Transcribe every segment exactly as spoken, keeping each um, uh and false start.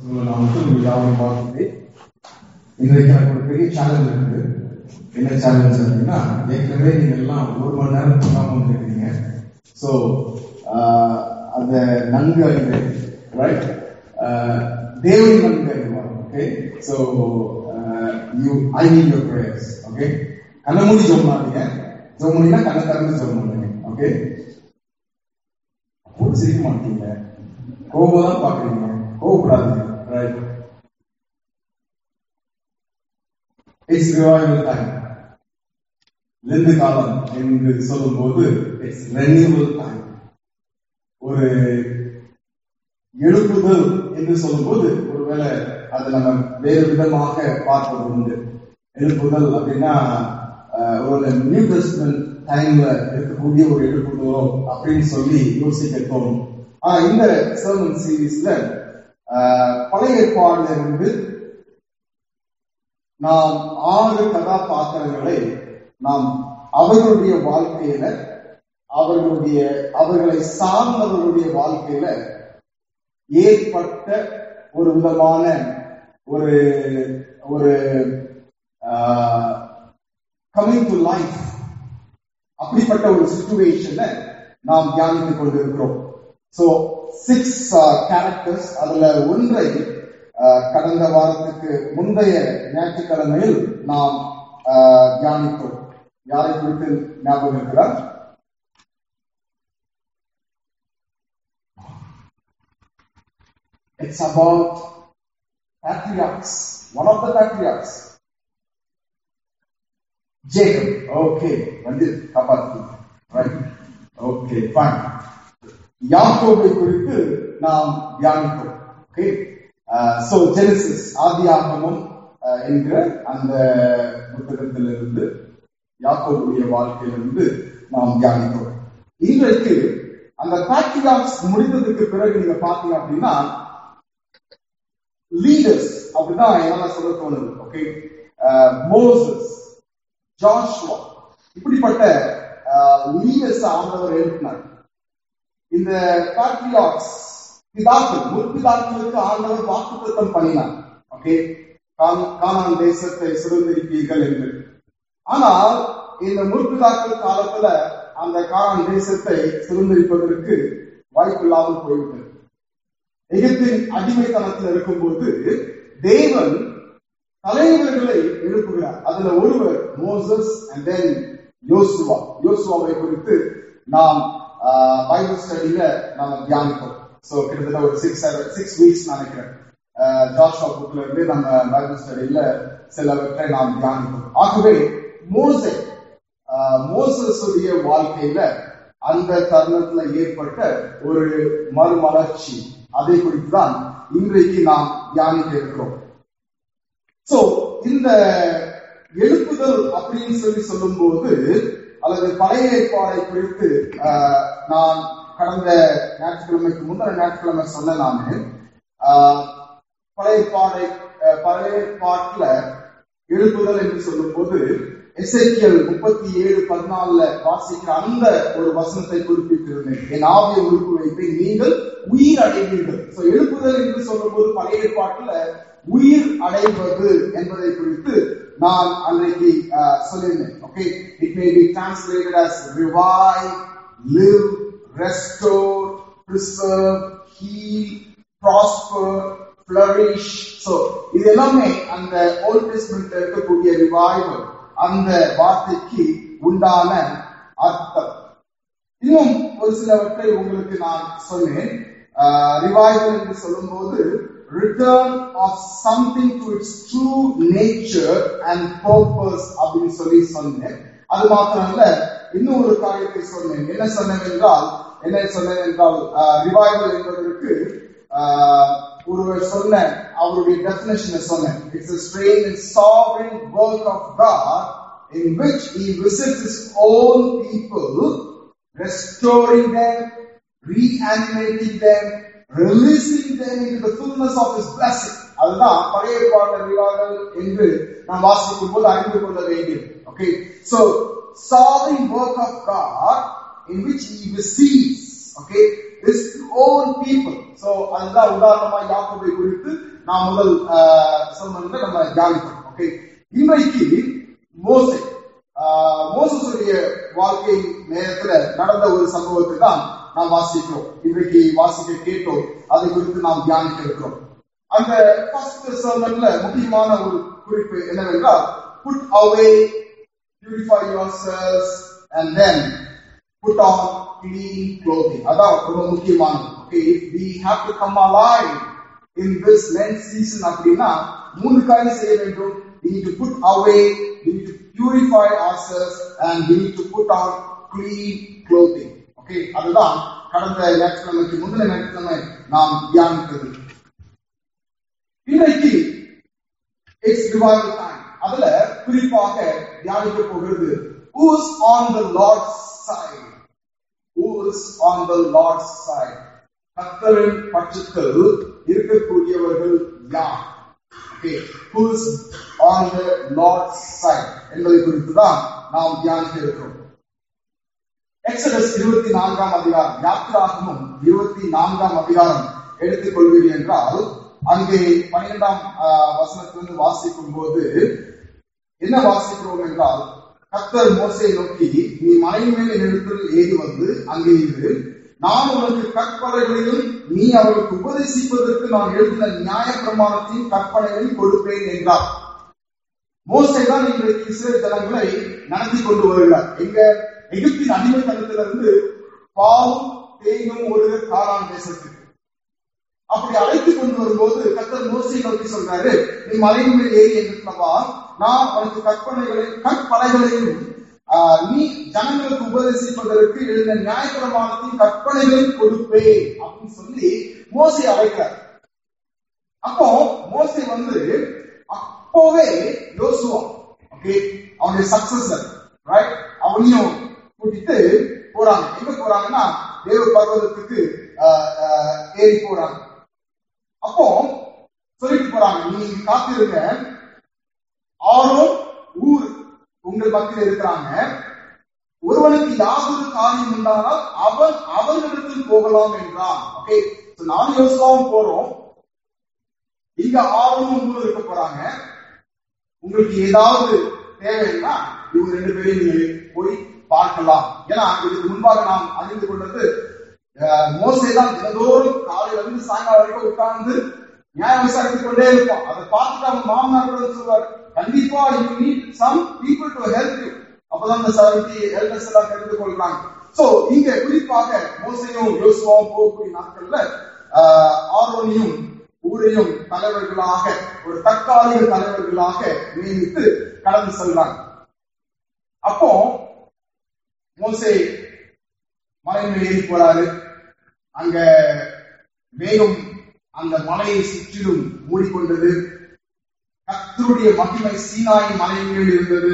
உங்களை நான் மட்டும் யாரும் பார்த்துட்டு இன்றைக்கு எனக்கு ஒரு பெரிய சேலஞ்ச் இருக்குது. என்ன சேலஞ்ச் அப்படின்னா, ஏற்கனவே நீங்க எல்லாம் ஒரு மணி நேரம் பண்ணாம வந்துருக்கீங்க. ஸோ அந்த நன்கு அறிவு ரைட் தேவன் நன்கு அறிவார். Okay, so you I need your prayers. Okay, கண்ணை மூடி ஜெபம் பண்ணாதீங்க. ஜெபம் பண்ணினா கண்ணை திறந்து ஜெபம் பண்ணுங்க. ஓகே, அப்போ சிரிக்க மாட்டீங்க, கோபம் தான் பாக்குறீங்க. கோபப்படாதீங்க. Right, it's revival time. Lent காலம் என்று சொல்லும் போது இட்ஸ் ரெனியூவல் டைம். ஒரு எழுப்புதல் என்று சொல்லும் போது ஒருவேளை அதை நம்ம வேறு விதமாக பார்ப்பது உண்டு. எழுப்புதல் அப்படின்னா ஒரு நியூ டெஸ்டமென்ட் டைம்ல இருக்கக்கூடிய ஒரு எழுப்புதலோ அப்படின்னு சொல்லி யோசிக்க தோணும். ஆனா இந்த சர்மன் சீரீஸ்ல பழைய ஏற்பாடுல இருந்து நாம் ஆறு கதாபாத்திரங்களை நாம் அவர்களுடைய வாழ்க்கையில அவர்களுடைய அவர்களை சார்ந்தவர்களுடைய வாழ்க்கையில ஏற்பட்ட ஒரு விதமான ஒரு ஒரு கமிங் டு லைஃப், அப்படிப்பட்ட ஒரு சிச்சுவேஷனை நாம் தியானித்துக் கொண்டிருக்கிறோம். சோ சிக்ஸ் கேரக்டர்ஸ், அதுல ஒன்றை கடந்த வாரத்துக்கு முந்தைய ஞாயிற்றுக்கிழமையில் நாம் தியானித்தோம். யாரை குறித்து ஞாபகம் இருக்கிறார்? It's about patriarchs. One of the patriarchs, Jacob. Okay, வந்து காப்பாத்து. Right. Okay, fine. யாக்கோபை குறித்து நாம் தியானித்தோம். Okay. So Genesis, ஆதியாகமம் என்கிற அந்த புத்தகத்திலிருந்து யாக்கோபுடைய வாழ்க்கையிலிருந்து நாம் தியானித்தோம். இன்றைக்கு அந்த பேட்ரியார்க்ஸ் முடிந்ததுக்கு பிறகு நீங்க பாத்தீங்க அப்படின்னா லீடர்ஸ் அப்படிதான் என்னால சொல்ல தோணுது. ஓகே, மோசஸ், ஜாஷுவா, இப்படிப்பட்ட லீடர்ஸ் ஆண்டவர் எழுப்பினார். இந்த பேட்ரியார்க்ஸ் பிதாக்கள், முற்பிதாக்களுக்கு ஆண்டவர் வாக்குத்தத்தம் பண்ணினார். ஓகே, கானான் தேசத்தை சுதந்திரிப்பீர்கள் என்று. ஆனால் இந்த முற்பிதாக்கள் காலத்துல அந்த கானான் தேசத்தை சுதந்திரிப்பதற்கு வாய்ப்பு இல்லாமல் போய்விட்டது. எகிப்தின் அடிமைத்தனத்தில் இருக்கும்போது தேவன் தலைவர்களை எழுப்புகிறார். அதுல ஒருவர் மோசஸ் அண்ட் தென் யோசுவா. யோசுவாவை குறித்து நாம் பைபிள் ஸ்டடியில நாம தியானிப்போம். சோ கிட்டத்தட்ட ஒரு சிக்ஸ் சிக்ஸ் வீக்ஸ் நினைக்கிறேன் ஜாஷுவா புக்ல இருந்து நம்ம பைபிள் ஸ்டடியில சிலவற்றை நாம் தியானிப்போம். ஆகவே மோசே மோசஸுடைய வாழ்க்கையில அந்த தருணத்துல ஏற்பட்ட ஒரு மறுமலர்ச்சி, அதை குறித்து தான் இன்றைக்கு நாம் தியானிக்க இருக்கிறோம். சோ இந்த எழுப்புதல் அப்படின்னு சொல்லி சொல்லும் போது அல்லது பழைய ஏற்பாடை குறித்து நான் கடந்த ஞாயிற்றுக்கிழமைக்கு முந்தின ஞாயிற்றுக்கிழமை சொன்ன நானு பழைய ஏற்பாடை பழைய ஏற்பாட்டுல எழுப்புதல் என்று சொல்லும் போது எசேக்கியேல் முப்பத்தி ஏழு பதினாலுல வாசிக்கிற அந்த ஒரு வசனத்தை குறிப்பிட்டிருந்தேன். என் ஆவியை உறுப்பு வைத்து நீங்கள் உயிர் அடைவீர்கள். எழுப்புதல் என்று சொல்லும் போது பழைய ஏற்பாட்டுல உயிர் அடைவது என்பதை குறித்து நான் அன்றைக்கு சொல்லியிருந்தேன். Okay, it may be translated as revive, live, restore, preserve, heal, prosper, flourish. So இது எல்லாமே அந்த ஓல்ட் டெஸ்டமென்ட்ல இருக்கக்கூடிய ரிவைவல், அந்த வார்த்தைக்கு உண்டான அர்த்தம். இன்னும் ஒரு சிலவற்றை உங்களுக்கு நான் சொன்னேன். ரிவைவல் என்று சொல்லும் போது return of something to its true nature and purpose அப்படின்னு சொல்லி சொன்னேன். அது மாத்திரமல்ல, இன்னும் ஒரு காரியத்தை சொன்னேன். என்ன சொன்னேன் என்றால் என்ன சொன்னேன் என்றால் ரிவைவல் என்பதற்கு ஒருவர் சொன்ன அவருடைய டெஃபினிஷனை சொன்னேன். It's a strange and sovereign work of God in which he visits his own people, restoring them, reanimating them, releasing them into the fullness of his blessing. அதுதான் பழைய ஏற்பாடு ரிவைவல் என்று நாம் வாசிக்கும் போது அறிந்து கொள்ள வேண்டியது. Okay, so sovereign work of God in which he visits, okay, his own people. So அதுதான் உதாரணமா யாக்கோபை குறித்து நாம் முதல் சர்மன்ல நம்ம தியானித்தோம். ஓகே, இன்றைக்கு மோசே மோசேசுடைய வாழ்க்கை நேரத்துல நடந்த ஒரு சம்பவத்தை தான் நாம் வாசிக்கிறோம். இன்றைக்கு வாசிக்க கேட்டோம், அதை குறித்து நாம் தியானிக்க இருக்கிறோம். அந்த ஃபர்ஸ்ட் சர்மன்ல முக்கியமான ஒரு குறிப்பு என்னவென்றால், put away, purify yourselves and then put on clean clothing. அதான் ரொம்ப முக்கியமானது. Okay, if we have to come alive in this Lent season அப்படின்னா மூணு காரியம் செய்ய வேண்டும். We need to put away, we need to purify ourselves and we need to put on clean clothing. Okay, அதுதான் கடந்த ஞாயிற்றுக்கிழமைக்கு முந்தின ஞாயிற்றுக்கிழமை நாம் தியானித்தது. இன்றைக்கு இட்ஸ் ரிவைவல் டைம். அதுல குறிப்பாக தியானிக்க போகிறது who is on the Lord's side. Who is on the Lord's side. கர்த்தரின் பட்சத்தில் இருக்கக்கூடியவர்கள் யார்? Okay, who is on the Lord's side என்பதை குறித்து தான் நாம் தியானிக்க இருக்கிறோம். எக்ஸடஸ் இருபத்தி நான்காம் அதிகாரம், யாத்திராகமம் இருபத்தி நான்காம் அதிகாரம் எடுத்துக்கொள்வீர்கள் என்றால், அங்கே பன்னிரெண்டாம் வசனத்திலிருந்து வாசிக்கும் போது என்ன வாசிக்கிறோம் என்றால், கர்த்தர் மோசேயை நோக்கி, நீ மலையின் மேல் என்னிடத்தில் ஏறி வந்து அங்கே இரு, நான் உனக்கு கற்பனைகளையும் நீ அவர்களுக்கு உபதேசிப்பதற்கு நான் எழுதின நியாய பிரமாணத்தையும் கற்பனைகளையும் கொடுப்பேன் என்றார். மோசே தான் இன்றைக்கு இஸ்ரேல் ஜனங்களை நடத்தி கொண்டு வருகிறார். எங்க எகிப்தின் அடிமைத்தனத்திலிருந்து பாலும் தேனும் ஒரு கானான் தேசத்துக்கு அப்படி அழைத்து கொண்டு வரும்போது கர்த்தர் மோசேயை நோக்கி சொல்றாரு, நீ மலையின் மேல் ஏறி என்றவா, நான் உனக்கு கற்பனைகளை கற்பனைகளையும் நீ ஜனங்களுக்கு உபதேசிப்பதற்கு எழுதின நியாயப்பிரமாணத்தையும் கற்பனைகளையும் கொடுப்பேன் அப்படின்னு சொல்லி மோசே அழைக்கிறார். அப்போ மோசே வந்து அப்போவே யோசுவா, ஓகே, அவனுடைய சக்சஸர், ரைட், அவனையும் கூட்டிட்டு போறாங்க. எங்க போறாங்கன்னா தேவ பர்வதத்துக்கு ஏறி போறாங்க. அப்போ சொல்லிட்டு போறாங்க, நீங்க காத்திருங்க, ஆரோன் ஊர் உங்கள் மத்தியில் இருக்கிறாங்க, ஒருவனுக்கு யாதொரு காரியம் உண்டானால் அவன் அவர்களிடத்தில் போகலாம் என்றான். ஓகே, நானும் யோசுவாவும் போறோம், இங்க ஆரோனும் ஊர் இருக்க போறாங்க, உங்களுக்கு ஏதாவது தேவைன்னா இவங்க ரெண்டு பேரையும் நீங்க போய் பார்க்கலாம். ஏன்னா இதுக்கு முன்பாக நாம் அறிந்து கொண்டது, மோசே தான் தினந்தோறும் காலையில இருந்து சாயங்காலம் வரைக்கும் உட்கார்ந்து நியாயம் விசாரித்துக் கொண்டே இருப்பான். அதை பார்த்துட்டு அவங்க மாமனார் கூட சொல்வார், கண்டிப்பா you need some people to help you. அப்பதான் இந்த செவன்டி எல்டர்ஸ் எல்லாம் தெரிந்து கொள்றாங்க. சோ இங்க குறிப்பாக மோசேயும் யோசுவாவும் போகக்கூடிய நாட்கள்ல ஆரோனையும் ஊரையும் தலைவர்களாக, ஒரு தற்காலிக தலைவர்களாக நியமித்து கடந்து செல்றாங்க. அப்போ மோசே மலையின் ஏறி போறாரு. அங்க மேகம் அந்த மலையை சுற்றிலும் மூடிக்கொண்டது. கர்த்தருடைய மகிமை சீனாயின் மலையின் மேல் இருந்தது.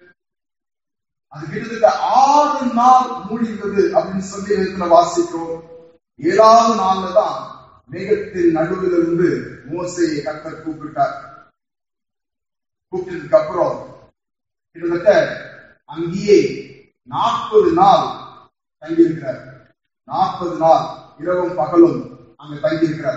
அது கிட்டத்தட்ட ஆறு நாள் மூடி இருந்தது அப்படின்னு சொல்லி இடத்துல வாசிக்கிறோம். ஏழாவது நாள்ல தான் மேகத்தின் நடுவில் இருந்து மோசேயை கர்த்தர் கூப்பிட்டார். கூப்பிட்டதுக்கு அப்புறம் கிட்டத்தட்ட அங்கேயே நாற்பது நாள் தங்கியிருக்கிறார். நாற்பது நாள் இரவும் பகலும் அங்க தங்கியிருக்கிறார்.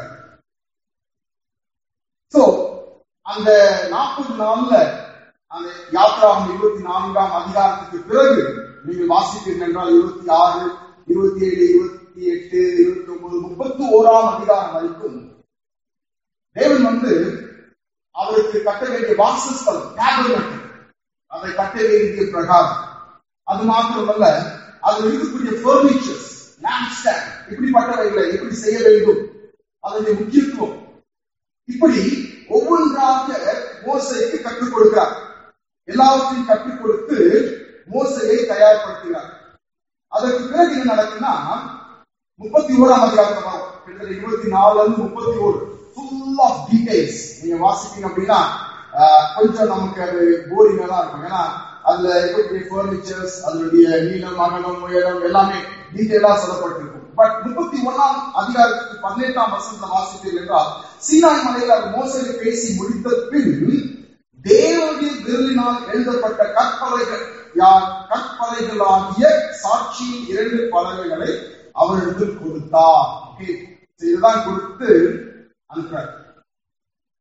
சோ அந்த நாற்பது நாள்ல அந்த யாத்திராகமம் இருபத்தி நான்காம் அதிகாரத்துக்கு பிறகு நீங்கள் வாசிப்பீர்கள் என்றால் இருபத்தி ஆறு, இருபத்தி ஏழு, இருபத்தி எட்டு, இருபத்தி ஒன்பது, முப்பத்தி ஓராம் அதிகாரம் வரைக்கும் தேவன் வந்து அவருக்கு கட்ட வேண்டிய வாசஸ்தலம், அதை கட்ட வேண்டிய பிரகாரம், அது மாத்திரமல்ல அதில் இருக்கக்கூடிய பர்னிச்சர்ஸ், லேம்ப் ஸ்டாண்ட், இப்படிப்பட்டவைகளை எப்படி செய்ய வேண்டும், அதனுடைய முக்கியத்துவம், இப்படி ஒவ்வொன்றாக மோசேக்கு கற்றுக் கொடுக்கிறார். எல்லாவற்றையும் கற்றுக் கொடுத்து மோசேயை தயார்படுத்துகிறார். அதற்கு பிறகு என்ன நடக்குன்னா முப்பத்தி ஓராம் அதிகாரம் கிட்டத்தட்ட இருபத்தி நாலுல இருந்து முப்பத்தி ஓரு ஃபுல் ஆஃப் டீடைல்ஸ் நீங்க வாசிப்பீங்க அப்படின்னா கொஞ்சம் நமக்கு அது போரிங்கா தான் இருக்கும். ஏன்னா அதுல இருக்கக்கூடிய பர்னிச்சர்ஸ், அதனுடைய நீளம், அகலம், உயரம் எல்லாமே டீடைலா சொல்லப்பட்டிருக்கும். பட் முப்பத்தி ஒன்னாம் அதிகாரத்துக்கு பதினெட்டாம் வசனத்தை வாசிப்பீர்கள் என்றால், சீனாய் மலையில் அவர் மோசேயை பேசி முடித்த பின் தேவனுடைய விரலினால் எழுதப்பட்ட கற்பலைகள் யார் கற்பலைகளாகிய சாட்சியின் இரண்டு பலகைகளை அவரிடத்தில் கொடுத்தார். இதுதான் கொடுத்து அனுப்புறார்.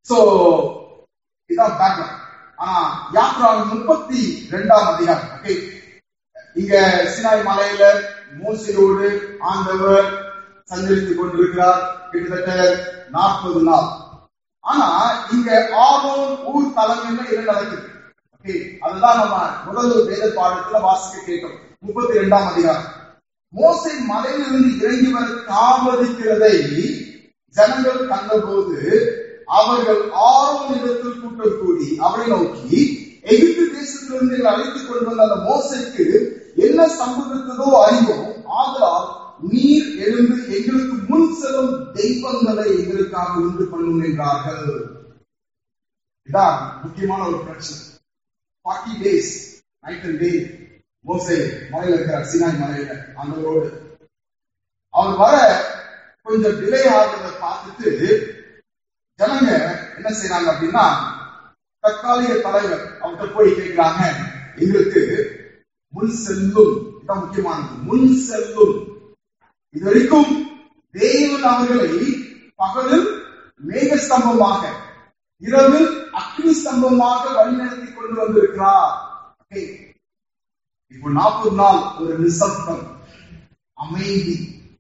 சோ இதான் பேக்ரவுண்ட். ஆனா யாத்ராவின் முப்பத்தி ரெண்டாம் அதிகாரம், ஓகே, இங்க சினாய் மலையில மோசையோடு ஆண்டவர் சஞ்சரித்துக் கொண்டிருக்கிறார் கிட்டத்தட்ட நாற்பது நாள். ஆனா இங்க ஆரோன் ஊர் தலைமையில என்ன நடக்குது? ஓகே, அதுதான் நம்ம முதல் வேத பாடத்துல வாசிக்க கேட்டோம். முப்பத்தி இரண்டாம் அதிகாரம், மோசே மலையிலிருந்து இறங்கி வர தாமதிக்கிறதை ஜனங்கள் கண்டபோது அவர்கள் ஆரோன் இடத்தில் கூட்டம் கூடி அவரை நோக்கி, எகிப்து தேசத்திலிருந்து எங்களை அழைத்துக் கொண்டு வந்த அந்த மோசைக்கு என்ன சம்பவித்ததோ அறிவோம், ஆதலால் நீர் எழுந்து எங்களுக்கு முன் செல்லும் தெய்வங்களை எங்களுக்காக உண்டு பண்ணும் என்றார்கள். இதான் முக்கியமான ஒரு பிரச்சனை. Forty days night and day மோசே மலையில இருக்கிறார், சினாய் மலையில ஆண்டவரோடு. அவர் வர கொஞ்சம் டிலே ஆகிறத பார்த்துட்டு ஜனங்க என்ன செய்யறாங்க அப்படின்னா, தற்காலிக தலைவர் அவர்கிட்ட போய் கேட்கிறாங்க, எங்களுக்கு முன் செல்லும், இதான் முக்கியமானது, முன் செல்லும். இது வரைக்கும் தேவன் அவர்களை பகலில் மேக ஸ்தம்பமாக, இரவில் அக்னி ஸ்தம்பமாக வழிநடத்தி கொண்டு வந்திருக்கிறார். இப்போ நாற்பது நாள் ஒரு நிசப்தம், அமைதி.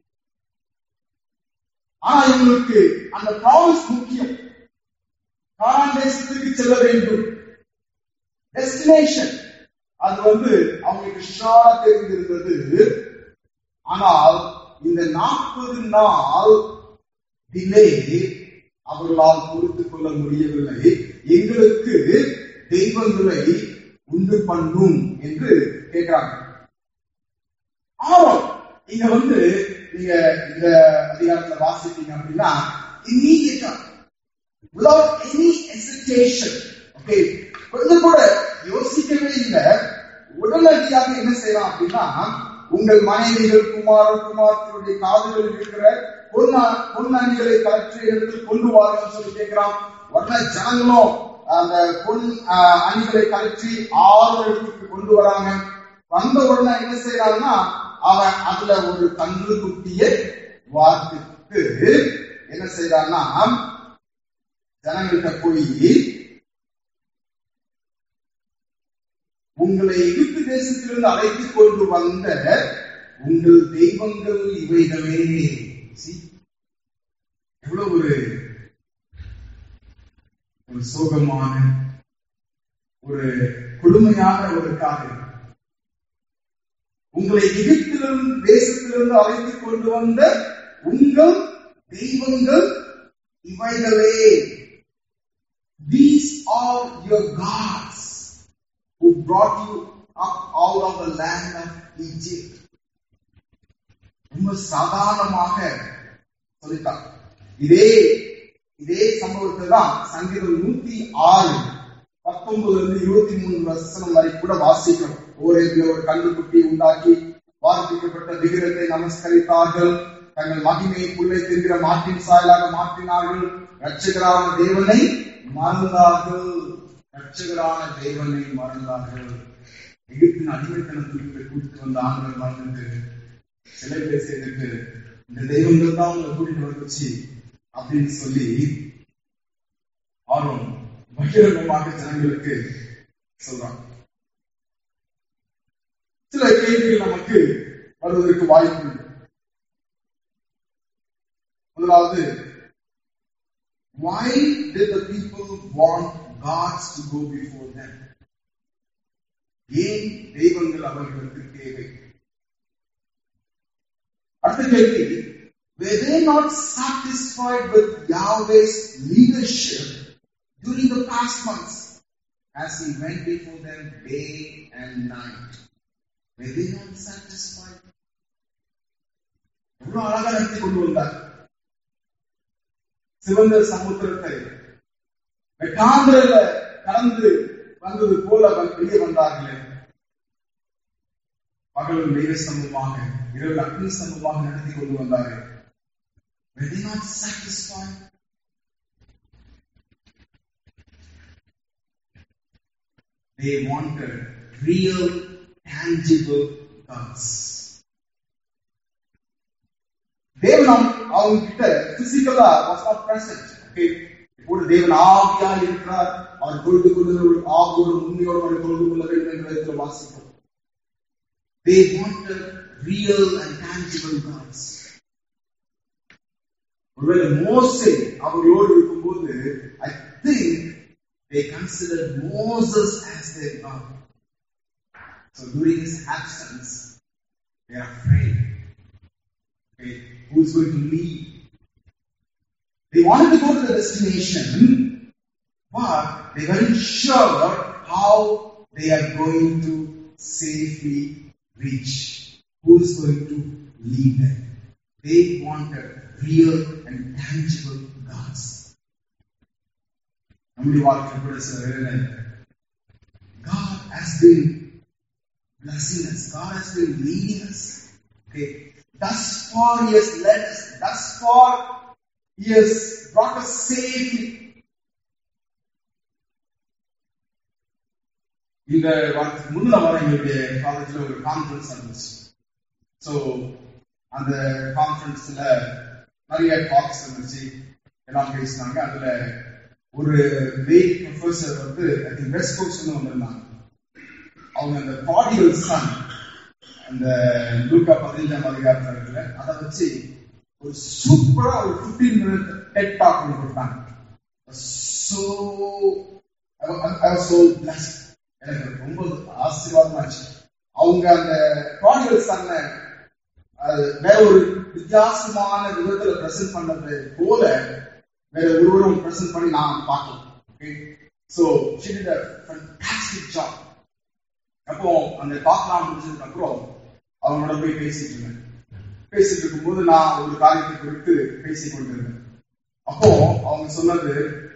ஆனா இவங்களுக்கு அந்த ப்ராமிஸ் முக்கியம். கானான் தேசத்துக்கு செல்ல வேண்டும், டெஸ்டினேஷன் அது வந்து அவங்களுக்கு ஷுவரா தெரிந்திருந்தது. ஆனால் இந்த நாற்பது நாள் டிலே அவர்களால் பொறுத்துக் கொள்ள முடியவில்லை. எங்களுக்கு தெய்வங்களை உண்டு பண்ணும் என்று கேட்கிறாங்க. ஆரோன் இங்க வந்து நீங்க இந்த அதிகாரத்துல வாசிப்பீங்க அப்படின்னா, இம்மீடியட்டா without any hesitation, ஓகே, கொஞ்சம் கூட யோசிக்கவே இல்லை, உடனடியாக என்ன செய்யலாம் அப்படின்னா, உங்கள் மனைவிகள் குமாரன் குமாரத்தினுடைய காதுகளில் இருக்கிற பொன்னா பொன்னணிகளை கலற்றி எடுத்து கொண்டு வாருன்னு சொல்லி கேட்கிறான். உடனே ஜனங்களும் அந்த பொன் அணிகளை கலற்றி ஆறு இடத்துக்கு கொண்டு வராங்க. வந்த உடனே என்ன செய்யறாங்கன்னா, அவன் அதுல ஒரு கன்று குட்டியை வார்த்துட்டு என்ன செய்யறான்னா, ஜனங்கள்கிட்ட போய், உங்களை எகிப்து தேசத்திலிருந்து அழைத்துக் கொண்டு வந்த உங்கள் தெய்வங்கள் இவைகளே. எவ்வளவு ஒரு ஒரு சோகமான ஒரு கொடுமையான ஒரு காரியம். உங்களை எகிப்திலிருந்து தேசத்திலிருந்து அழைத்துக் கொண்டு வந்த உங்கள் தெய்வங்கள் இவைகளே. These are your gods who brought you up out of the land of Egypt. ரொம்ப சாதாரணமாக சொல்லிட்டார். இதே இதே சம்பவத்தை தான் சங்கீதம் நூத்தி ஆறு பத்தொன்பதுல இருந்து இருபத்தி மூணு வசனம் வரை கூட வாசிக்கிறோம். ஒரே ஒரு கன்றுக்குட்டியை உண்டாக்கி வார்ப்பிக்கப்பட்ட விக்கிரகத்தை நமஸ்கரித்தார்கள். தங்கள் மகிமையை புல்லை தின்கிற மாட்டின் சாயலாக மாற்றினார்கள். ரட்சகரான தேவனை மறந்தார்கள். ரட்சகரான தேவனை மறந்தார்கள். எகிப்தின் அடிமைத்தனத்திற்கு கூட்டிட்டு வந்த ஆண்கள் மறந்துட்டு சிலை பேர் செய்துட்டு இந்த தெய்வங்கள் தான் உங்களை கூட்டிட்டு வந்துச்சு அப்படின்னு சொல்லி ஆர்வம் பகிரங்கமாக ஜனங்களுக்கு சொல்றாங்க. சில கேள்விகள் நமக்கு வருவதற்கு வாய்ப்பு உண்டு. முதலாவது, why did the people want gods to go before them? ஏன் தெய்வங்கள் அவர்களுக்கு தேவை? அடுத்த கேள்வி, were they not satisfied with Yahweh's leadership during the past months as he went before them day and night? Were they not satisfied? எவ்வளவு அழகா நடத்தி கொண்டு வந்தார். சிவந்த சமுத்திரத்தை வெட்டாந்திரல கடந்து வந்தது போல வெளியே வந்தார்களே. பகலும் மேக ஸ்தம்பமாக இரவு அக்னி ஸ்தம்பமாக நடத்தி கொண்டு வந்தார்கள். Were they not satisfied? They wanted real, tangible gods. தேவன் அவங்க கிட்ட பிசிக்கலா was not present. Okay, இப்போது தேவன் ஆவியா இருக்கிறார், அவர் தொழுது கொள்ளுகிற ஆவியோடு உண்மையோடு அவர் தொழுது கொள்ள வேண்டும் என்ற விதத்தில் வாசிக்கிறோம். They wanted real and tangible gods. ஒருவேளை மோசே அவர்களோடு இருக்கும்போது I think they considered Moses as their God. So during his absence, they are afraid. Okay, who is going to lead? They wanted to go to the destination, but they weren't sure how they are going to safely reach. Who is going to lead them? They wanted real and tangible gods. நம்முடைய வாழ்க்கையில் கூட சில வேளை God has been blessing us. God has been leading us. Okay, thus far He has led us. Thus far He has brought us safely. இந்த வாரத்துக்கு முன்ன வர எங்களுடைய காலேஜில் ஒரு கான்ஃபரன்ஸ் நடந்துச்சு. ஸோ அந்த கான்ஃபரன்ஸ்ல நிறைய டாக்ஸ் இருந்துச்சு, எல்லாம் பேசினாங்க. அதுல ஒரு லேடி ப்ரொஃபசர் வந்து வெஸ்ட் கோஸ்ட்ல வந்திருந்தாங்க. அவங்க அந்த பாடியல் சன் அந்த லூக்கா பதினஞ்சாம் அதிகாரத்துல இருக்குல்ல, அதை வச்சு ஒரு சூப்பரா ஒரு பிப்டீன் மினிட் டெட் டாக் பண்ணி கொடுத்தாங்க. So I was so blessed. எனக்கு ரொம்ப ஆசீர்வாதமாச்சு. அவங்க அந்த பாடியல் சன்னை வேற ஒரு வித்தியாசமான விதத்துல பிரசன்ட் பண்ணது போல வேற ஒருவரும் பிரசன்ட் பண்ணி நான் பார்க்கலாம். Okay, so she did a fantastic job. அப்போ அந்த டாக்லாம் முடிஞ்சதுக்கு அப்புறம் அவங்களோட போய் பேசிட்டு இருந்தேன். பேசிட்டு இருக்கும்போது நான் ஒரு காரியத்தை குறித்து பேசிக் கொண்டிருந்தேன். அப்போ அவங்க சொன்னது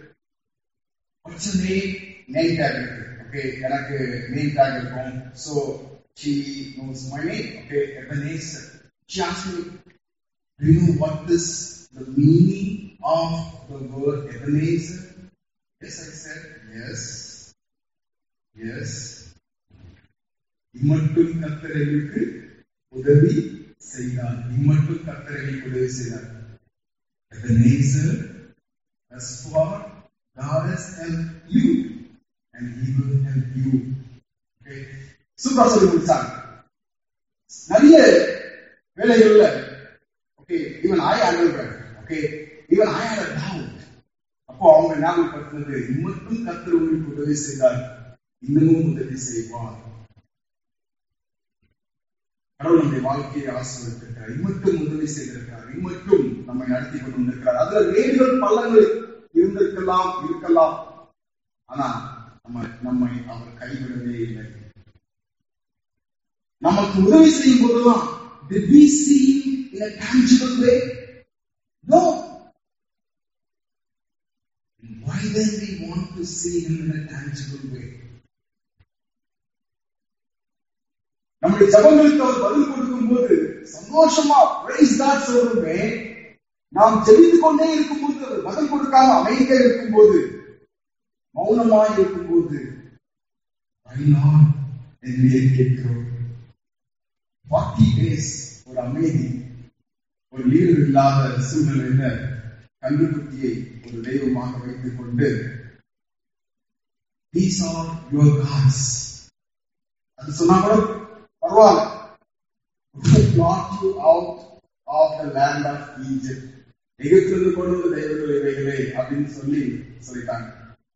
நேம் டேக் இருக்கு. ஓகே, எனக்கு நேம் டேக் இருக்கும். So she knows my name. Okay, Ebenezer. She asked me, do you know what is the meaning of the word Ebenezer? Yes, I said, yes. Yes. இம்மட்டும் கர்த்தர் எங்களுக்கு உதவி செய்தார். இம்மட்டும் கர்த்தர் எங்களுக்கு உதவி செய்தார். Ebenezer, as far God has helped you and He will help you. Okay. சூப்பரா சொல்லி முடிச்சாங்க. நிறைய வேலைகள்ல okay even I understand. Okay, even I hate a doubt. அப்போ அவங்க ஞாபகப்படுத்தினது, இம்மட்டும் கர்த்தர் உங்களுக்கு உதவி செய்தார், இன்னமும் உதவி செய்வார். கடவுள் நம்முடைய வாழ்க்கையை ஆசீர்வதித்திருக்கிறார், இம்மட்டும் உதவி செய்திருக்கிறார், இம்மட்டும் நம்மை நடத்தி கொண்டு இருக்கிறார். அதுல வேர்கள் பள்ளங்கள் இருந்திருக்கலாம் இருக்கலாம், ஆனா நம்ம நம்மை அவர் கைவிடவே இல்லை. நமக்கு உதவி செய்யும் போதெல்லாம் did we see Him in a tangible way? No. Why then we want to see Him in a tangible way? நம்முடைய ஜபங்களுக்கு அவர் பதில் கொடுக்கும் போது சந்தோஷமா praise God சொல்லுமே, நாம் ஜெபித்துக் கொண்டே இருக்கும்போது அவர் பதில் கொடுக்காம அமைதியா இருக்கும்போது, மௌனமாய் இருக்கும்போது என்று கேட்கிறோம். ஃபார்ட்டி டேஸ் ஒரு அமைதி, ஒரு லீடர் இல்லாத சூழ்நிலையில கன்றுக்குட்டியை ஒரு தெய்வமாக வைத்துக் கொண்டு these are your gods அது சொன்னா கூட பரவாயில்ல, who brought you out of the land of Egypt, எகிப்திலிருந்து கொண்டு வந்த தெய்வங்கள் இவைகளே அப்படின்னு சொல்லி சொல்லிட்டாங்க.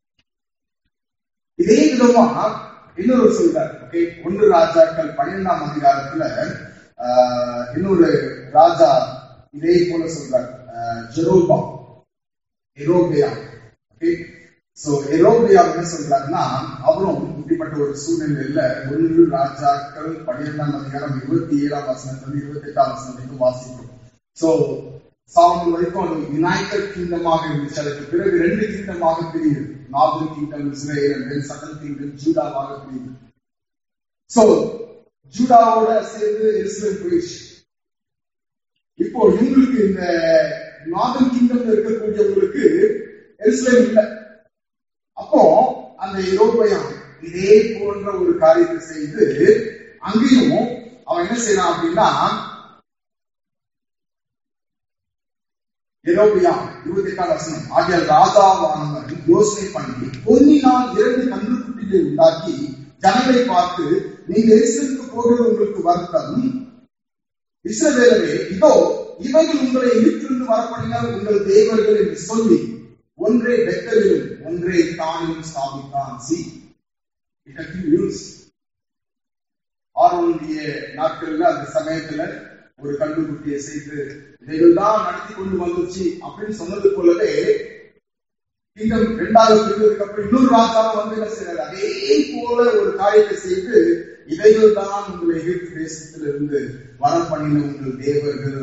இதே விதமா இன்னொரு சொல்றார். ஓகே, ஒன்று ராஜாக்கள் பன்னிரெண்டாம் அதிகாரத்துல இன்னொரு ராஜா இதே போல சொல்றார். ஜெரோபாம் எரோபியாம். ஓகே, சோ எரோபியாம் என்ன சொல்றாருன்னா, அவரும் இப்படிப்பட்ட ஒரு சூழ்நிலையில ஒன்று ராஜாக்கள் பன்னிரெண்டாம் அதிகாரம் இருபத்தி ஏழாம் வசனத்துல இருபத்தி எட்டாம் வசனம் வரைக்கும் வாசிக்கும். சோ சாலமோன் வரைக்கும் அது யுனைடெட் கிங்டமாக இருந்துச்சு. அதுக்கு பிறகு ரெண்டு கிங்டமாக பிரியுது. Northern kingdom Israel and southern kingdom ஜூடாவாக பிரியுது. சோ ஜூடாவோட சேர்ந்து எருசலேம் போயிடுச்சு. இப்போ இவங்களுக்கு இந்த நார்தன் கிங்டம்ல இருக்கக்கூடியவங்களுக்கு எருசலேம் இல்லை. அப்போ அந்த யெரொபெயாம் இதே போன்ற ஒரு காரியத்தை செய்து அங்கேயும் அவன் என்ன செய்யறான் அப்படின்னா, யெரொபெயாம் இருபத்தி எட்டாம் வசனம், ஆகிய ராஜாவானவர் யோசனை பண்ணி பொன்னினால் இரண்டு கன்றுக்குட்டிகளை உண்டாக்கி ஜனங்களை பார்த்து, நீங்கள் எருசலேமுக்கு போகிறது உங்களுக்கு வருத்தம், இஸ்ரவேலரே, இதோ இவைகள் உங்களை எகிப்திலிருந்து வரப்பண்ணின உங்கள் தேவர்கள் என்று சொல்லி ஒன்றை பெத்தேலிலும் ஒன்றை தானிலும் ஸ்தாபித்தான். See, it continues. ஆரோனுடைய நாட்கள்ல அந்த சமயத்துல ஒரு கண்டுகுட்டியை செய்து இதைகள் தான் நடத்தி கொண்டு வந்துச்சு அப்படின்னு சொன்னது போலவே கிங்டம் இரண்டாவது பிரிவதற்கு அப்புறம் இன்னொரு ராஜாவும் வந்து என்ன செய்யறாரு, அதே போல ஒரு காரியத்தை செய்து இவைகள் தான் உங்களை எகிப்து தேசத்திலிருந்து வர பண்ணின உங்கள் தேவர்கள்.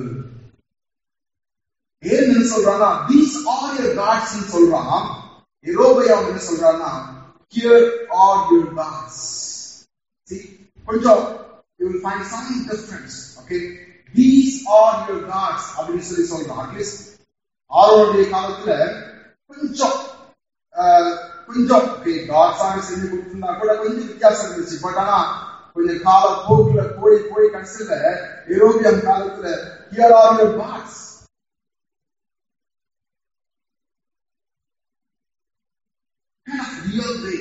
ஏன் என்ன சொல்றான்னா, these are your gods ன்னு சொல்றான். யெரொபெயாம் என்ன சொல்றான்னா, here are your gods. See, கொஞ்சம் you will find some difference. Okay, these are your gods அப்படின்னு சொல்லி சொல்றான். அட்லீஸ்ட் ஆரோனுடைய காலத்துல கொஞ்சம் கொஞ்சம் காட்ஸாக செஞ்சு கொடுத்திருந்தா கூட கொஞ்சம் வித்தியாசம் இருந்துச்சு. பட் ஆனா கொஞ்சம் கால போக்குல போய் போய் கடைசியில யெரொபெயாம் காலத்துல here are your gods. Kind of real way.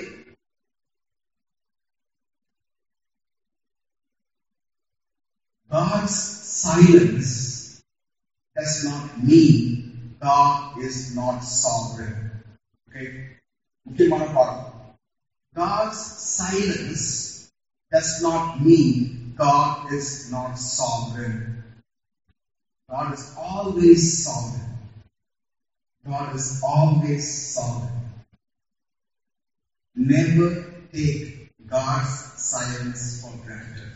God's silence does not mean God is not sovereign. Okay? முக்கியமான பாடம். God's silence does not mean God is not sovereign. God is always sovereign. God is always sovereign. Never take God's silence for granted.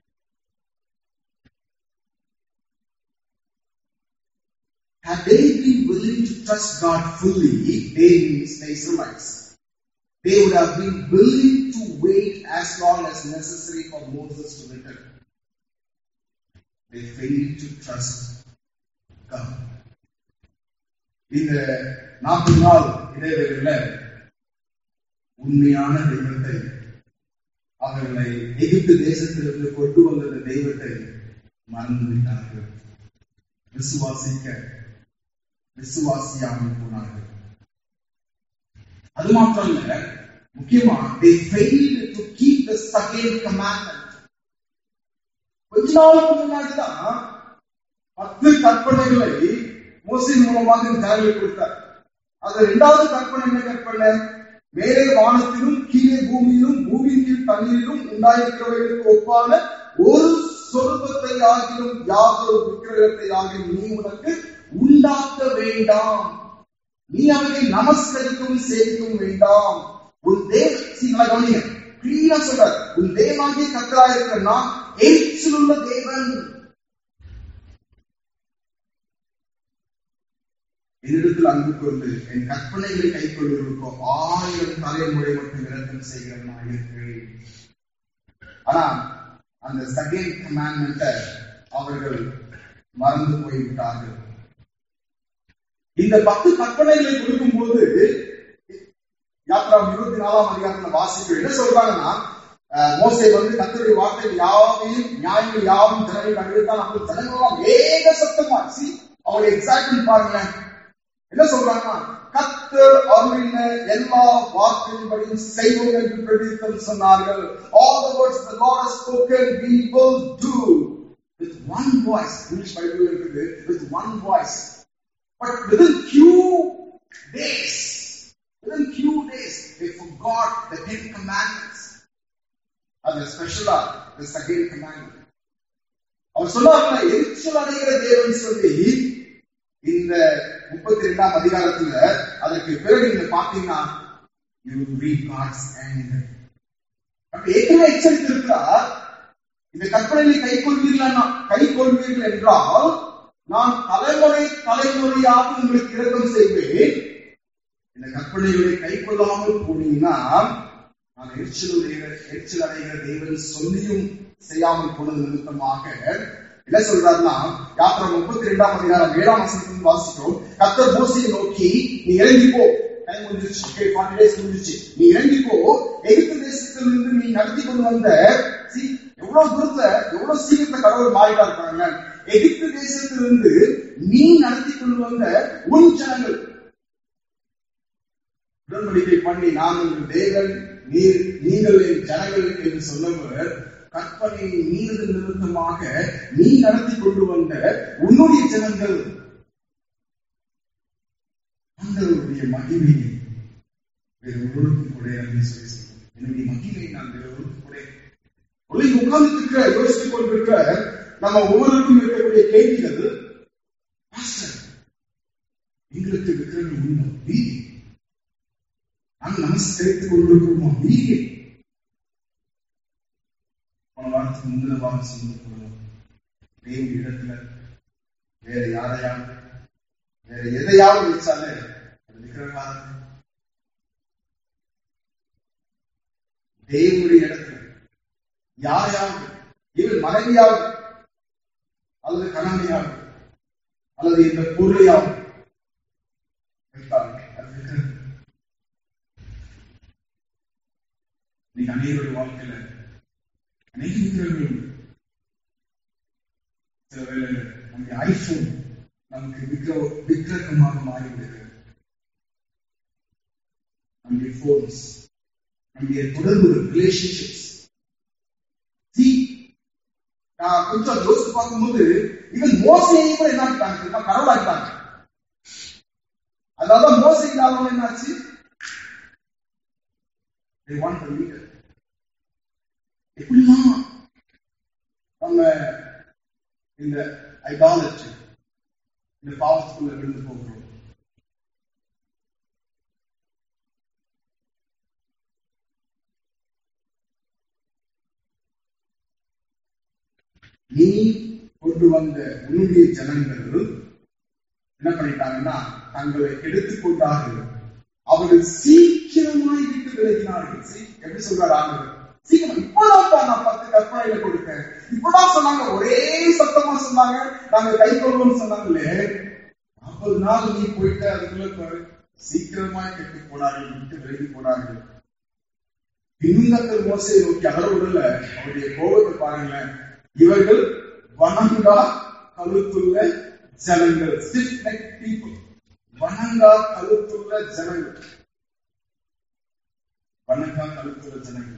Had they been willing to trust God fully, they means the Israelites, they would have been willing to wait as long as necessary for Moses to return. They failed to trust God. இந்த நாற்பது நாள் இடைவெளியில உண்மையான தெய்வத்தை, அவர்களை எகிப்து தேசத்திலிருந்து கொண்டு வந்த தெய்வத்தை மறந்துவிட்டார்கள். விசுவாசிக்க விசுவாசியாமல் போனார்கள். அது மாத்திரம் இல்ல, முக்கியமா they failed to keep the second commandment. கொஞ்ச நாளுக்கு முன்னாடிதான் பத்து கற்பனைகளை மோசே மூலமாக ஜனங்களுக்கு கொடுத்தார். அது இரண்டாவது கற்பனை என்ன கற்பனை? மேலே வானத்திலும் கீழே பூமியிலும் பூமியின் கீழ் தண்ணீரிலும் உண்டாயிருக்கிறவர்களுக்கு ஒப்பான ஒரு சொருபத்தை ஆகிலும் யாதொரு விக்கிரகத்தை ஆகிலும் நீ உனக்கு உண்டாக்க வேண்டாம். நீ அவனை நமஸ்கரிக்கவும் சேவிக்கவும் வேண்டாம். உன் தேவ கிளீனா சொல்ற, உன் தேவாகிய கர்த்தராக இருக்கிற நான் எரிச்சலுள்ள தேவன். என்னிடத்தில் அன்பு கொண்டு என் கற்பனைகளை கை கொள்வதற்கோ ஆயிரம் தலைமுறை மட்டும் இரக்கம் செய்கிறேன் இருக்கிறேன். ஆனா அந்த செகண்ட் கமாண்ட்மெண்ட்டை அவர்கள் மறந்து போய்விட்டார்கள். இந்த பத்து கற்பனைகளை கொடுக்கும் போது யாத்திராகமம் இருபத்தி நாலாம் அதிகாரத்துல வாசிக்கிறோம். என்ன சொல்றாங்கன்னா, மோசே வந்து கர்த்தருடைய வார்த்தை யாவையும் நியாயங்கள் யாவும் ஜனங்கள் கண்டுதான் நம்ம ஜனங்களாம் ஏக சத்தமா அவருடைய எக்ஸாக்ட் பாருங்களேன். என்ன சொல்றாங்கன்னா, கர்த்தர் அருளின எல்லா வார்த்தையின்படியும் செய்வோம் என்று பிரதித்தம் சொன்னார்கள். All the words the Lord has spoken we will do with one voice. English Bible இருக்குது, with one voice. But within few days, within few days, they forgot the Ten Commandments. And especially the second commandment. அவர் சொன்னார்கள், எரிச்சல் அடைகிற தேவன் சொல்லி இந்த முப்பத்தி இரண்டாம் அதிகாரத்துல அதற்கு பிறகு நீங்க பாத்தீங்கன்னா you read God's anger. அப்ப ஏற்கனவே எச்சரித்து இருக்கிறார், இந்த கற்பனைகளை கை கொள்வீர்களா கை கொள்வீர்கள் என்றால் நான் தலைமுறை தலைமுறையாக உங்களுக்கு இரக்கம் செய்வேன். இந்த கற்பனைகளை கை கொள்ளாமல் போனீங்கன்னா நான் எரிச்சல் எரிச்சல் அடைகிற தேவன் சொல்லியும் செய்யாமல் போனது நிமித்தமாக என்ன சொல்றாருன்னா, யாத்திராகமம் முப்பத்தி இரண்டாம் அதிகாரம் ஏழாம் வசனத்தில் வாசிக்கிறோம். கர்த்தர் மோசேயை நோக்கி, நீ இறங்கி போ, டைம் முடிஞ்சிருச்சு, நாற்பது டேஸ் முடிஞ்சிருச்சு, நீ இறங்கி போ, எகிப்து தேசத்திலிருந்து நீ நடத்தி கொண்டு வந்த எவ்வளவு தூரத்துல எவ்வளவு சீக்கிரத்துல கடவுள் மாறிட்டா இருக்காங்க. எகிப்து தேசத்திலிருந்து நீ நடத்தி கொண்டு வந்த உன் ஜனங்கள். உடன்படிக்கை பண்ணி நான் உங்கள் தேவன், நீர் நீங்கள் என் ஜனங்கள் என்று சொன்னவர், கற்பனை மீறுதல் நிமித்தமாக நீ நடத்தி கொண்டு வந்த உன்னுடைய ஜனங்கள் ஆண்டவருடைய மகிமையை வேறு ஒருவருக்கும் கூட என்று சொல்லி சொல்லுவோம். என்னுடைய மகிமையை நான் வேறு ஒருவருக்கும் கூட ஒளி உட்கார்ந்து இருக்கிற யோசித்துக் கொண்டிருக்கிற நம்ம ஒவ்வொருவருக்கும் இருக்கக்கூடிய கேள்விகள், எங்களுக்கு இருக்கிறது உண்மை வீதி, நான் நமஸ்கரித்துக் கொண்டிருக்கிறோமா வீதி? போன வாரத்துக்கு முந்தின வாரம் சொன்ன தேவ இடத்துல வேற யாரையாவது வேற எதையாவது வச்சாலே அது விக்கிரகாரம். தேவனுடைய இடத்துல யாரையாவது, இவன் மனைவியாவது அல்லது கணவனையாவது அல்லது இந்த பொருளையாவது வைத்தார்கள், அது விக்கிரகம். இன்னைக்கு அநேகருடைய வாழ்க்கையில அநேக விக்கிரகங்கள். சில வேளை நம்முடைய ஐபோன் நமக்கு விக்கிர விக்கிரகமாக மாறிவிடுகிறது. நம்முடைய போன்ஸ், நம்முடைய தொடர்பு, ரிலேஷன்ஷிப்ஸ். நான் கொஞ்சம் யோசித்து பார்க்கும்போது இவன் மோசையை கூட என்ன ஆகிட்டாங்க, கடவுளாகிட்டாங்க. அதனால மோசை இல்லாதவங்க என்னாச்சு, எப்படிலாம் நம்ம இந்த ஐடாலட்ரி, இந்த பாவத்துக்குள்ள விழுந்து போகிறோம். நீ கொண்டு வந்த உன்னுடைய ஜனங்கள் என்ன பண்ணிட்டாங்கன்னா தங்களை எடுத்துக் கொண்டார்கள். அவர்கள் சீக்கிரமாய் விட்டு விலகினார்கள். எப்படி சொல்றாரு ஆண்டவர், சீக்கிரம் இப்பதான் நான் பத்து கற்பனையில கொடுத்தேன், இப்பதான் சொன்னாங்க, ஒரே சத்தமா சொன்னாங்க, நாங்க கை கொள்வோம் சொன்னாங்களே, நாற்பது நாள் நீ போயிட்டு அதுக்குள்ள சீக்கிரமாய் கெட்டு போனார்கள், விட்டு விலகி போனார்கள். இன்னும் மோசையை நோக்கி அளவுல அவருடைய கோபத்தை பாருங்களேன். இவர்கள் வணங்கா கழுத்துள்ள ஜனங்கள், stiff neck people, வணங்கா கழுத்துள்ள ஜனங்கள், வணங்கா கழுத்துள்ள ஜனங்கள்.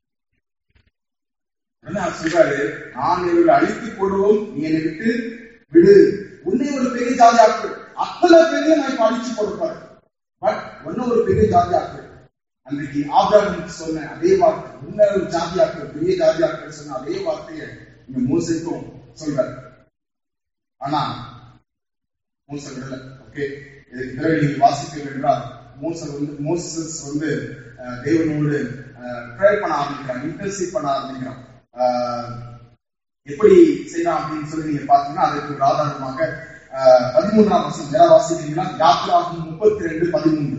என்ன சொல்றாரு, நான் இவர்களை அழித்துக் கொள்வோம், நீ என்னை விட்டு விடு, உன்னை ஒரு பெரிய ஜாதி ஆக்கு, அத்தனை பெரிய நான் அழிச்சு கொடுப்பாரு, பட் ஒன்னும் ஒரு பெரிய ஜாதி ஆக்கு. அன்றைக்கு ஆபிரகாமுக்கு சொன்ன அதே வார்த்தை, உன்னை ஒரு ஜாதி ஆக்கு, பெரிய ஜாதி ஆக்கு சொன்ன அதே வார்த்தையை இங்க மோசைக்கும் சொல்றாரு. ஆனா மோசை விடல. ஓகே, இதுக்கு பிறகு நீங்க வாசிப்பீர்கள் என்றால் மோசை வந்து மோசஸ் வந்து தேவனோடு ப்ரேயர் பண்ண ஆரம்பிக்கிறான், இன்டர்சீட் பண்ண ஆரம்பிக்கிறான். எப்படி செய்யலாம் அப்படின்னு சொல்லி நீங்க பாத்தீங்கன்னா அதற்கு ஒரு ஆதாரமாக பதிமூன்றாம் வருஷம் யாரா வாசிக்கிறீங்களா? யாத்திராகும் முப்பத்தி ரெண்டு பதிமூன்று.